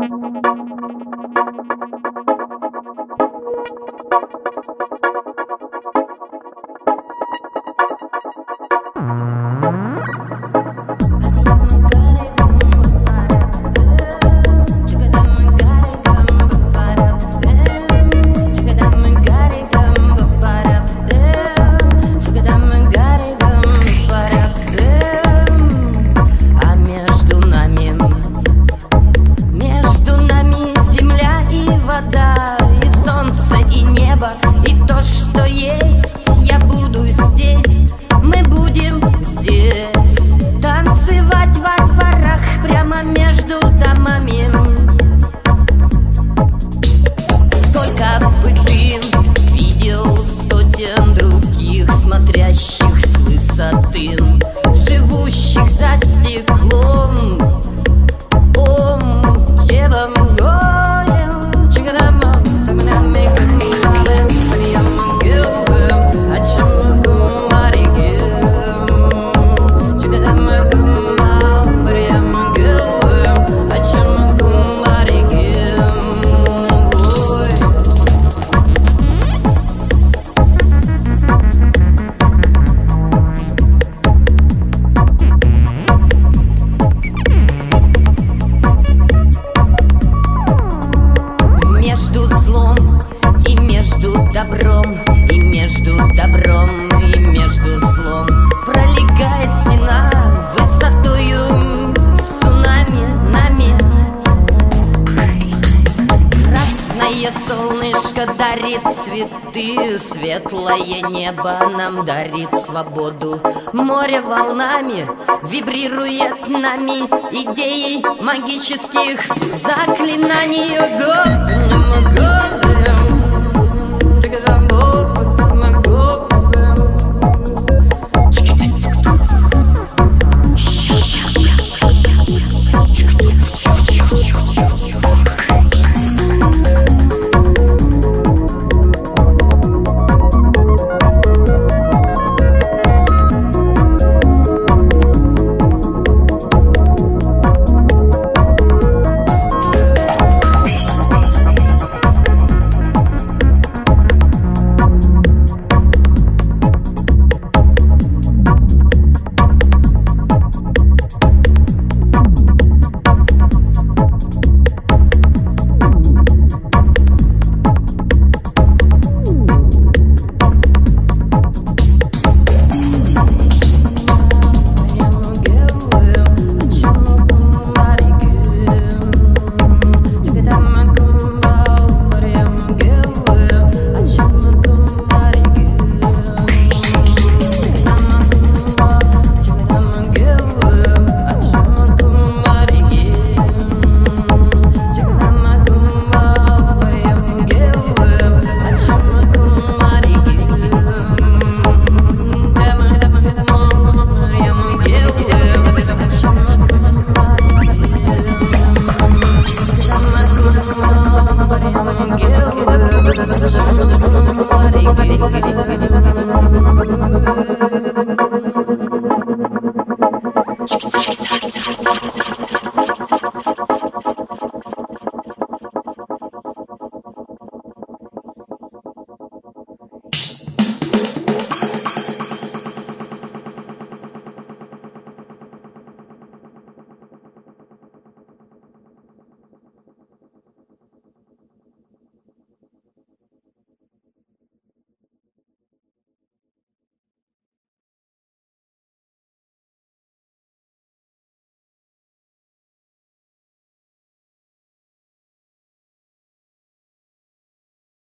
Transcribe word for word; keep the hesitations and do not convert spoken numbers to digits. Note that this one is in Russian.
Живущих за стеклом, ом, евом, гоем, чикадамом, таминами, камбалем, приемом, гюбем, ачем, гумаригем, чикадамом, гумам, приемом, гюбем, ачем, гумаригем, ой. Между злом и между добром, и между добром, и между злом пролегает стена высотою цунами нами. Красное солнышко дарит цветы, светлое небо нам дарит свободу. Море волнами вибрирует нами идеей магических заклинаний. Гоблем, гоблем, чикадам, гоблем, гоблем. Чики-чики-чики-чики.